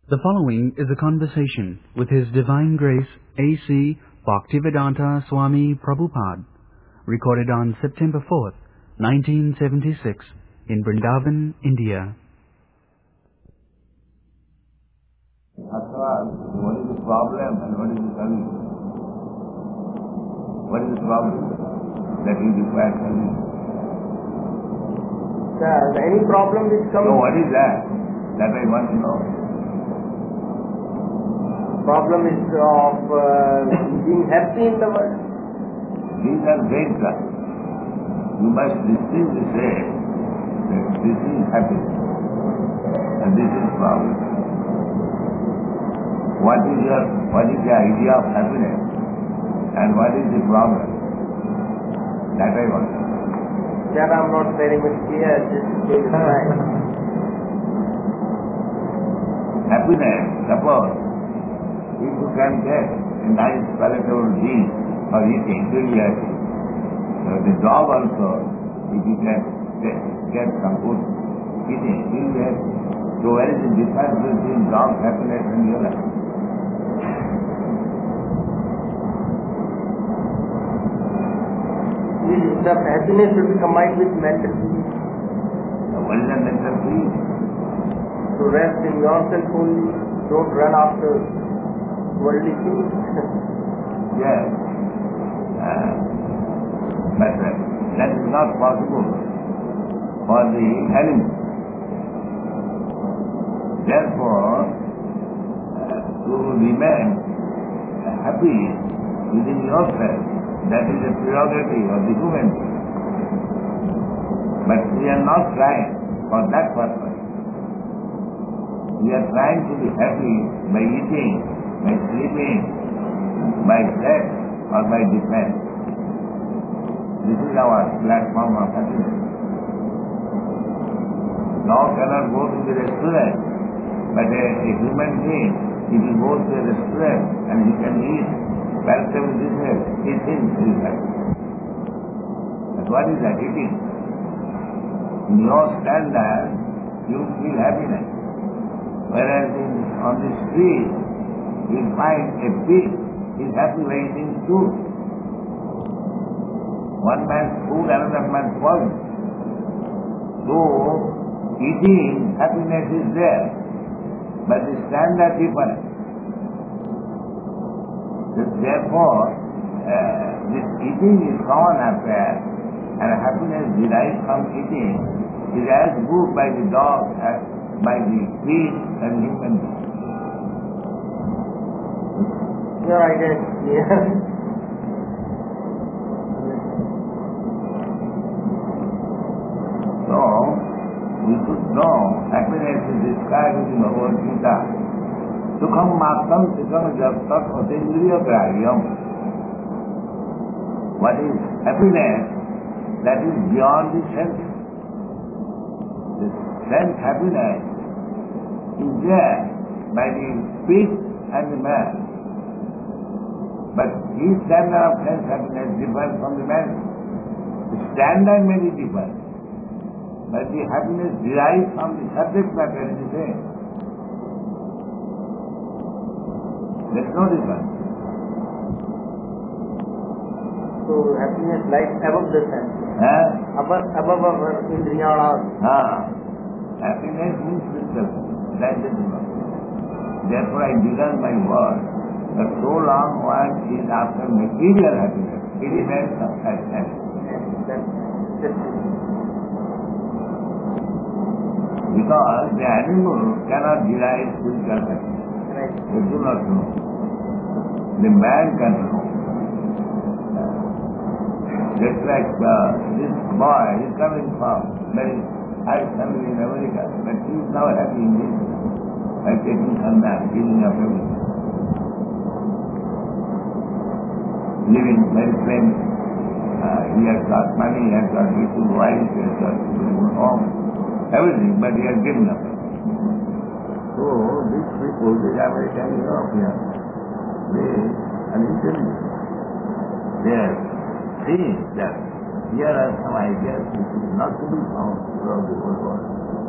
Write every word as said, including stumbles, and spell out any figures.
The following is a conversation with His Divine Grace A C Bhaktivedanta Swami Prabhupada, recorded on September fourth, nineteen seventy-six, in Vrindavan, India. After all, what is the problem and what is the solution? What is the problem that you require solution? Sir, any problem which comes... So what is that? That I want to know. Problem is of uh, being happy in the world. These are vague terms. You must distinctly say that this is happiness and this is problem. What is your, what is the idea of happiness and what is the problem? That I want to know. Sir, I'm not very much clear. Just take it right. Happiness, suppose, if you can get a nice palatable dish for eating, you'll be happy. So the dog also, if you can get, get some good eating, you'll be happy. So where is the difference between dog's happiness and your happiness? The happiness will be combined with mental peace. So what is the mental peace? To rest in yourself only. Don't run after worldly things. Yes. Uh, but uh, that is not possible for the animal. Therefore, uh, to remain happy within yourself, that is a prerogative of the human being. But we are not trying for that purpose. We are trying to be happy by eating, by sleeping, by sex, or by defense. This is our platform of happiness. Dog cannot go to the restaurant, but a, a human being, if he goes to a restaurant and he can eat palatable dishes, he thinks he is happy. But what is that eating? In your standard, you feel happiness. Whereas in, on the street, you find a pig is happy by eating food. One man's food, another man's poison. So, eating, happiness is there, but the standard different. Therefore, uh, this eating is common affair, and happiness derived from eating is as good by the dog as by the pig and human being. Your idea is clear. So, we should know happiness is described in Bhagavad Gita. Sukham makam sukham japtak otendriya grahyam. What is happiness? That is beyond the sense. The sense happiness is there by the pig and the man. But his standard of sense happiness differs from the man. The standard may be different, but the happiness derived from the subject matter is the same. There is no difference. So happiness lies above the sense. Huh? Above, above our indriyanas. Ah. Happiness means spiritual. That is not. Therefore I began my word that so long one is after material happiness, it remains as happiness. Because the animal cannot derive spiritual happiness. Right. They do not know. The man can know. Just like uh, this boy is coming from very high family in America, but he is now happy in this by taking sannyas, giving up everything. Living very plain. Uh, he has got money, he has got beautiful wife, he has got beautiful home, everything, but he has given up. So these people, these American Europeans, they are intelligent. They are seeing that here are some ideas which is not to be found throughout the whole world.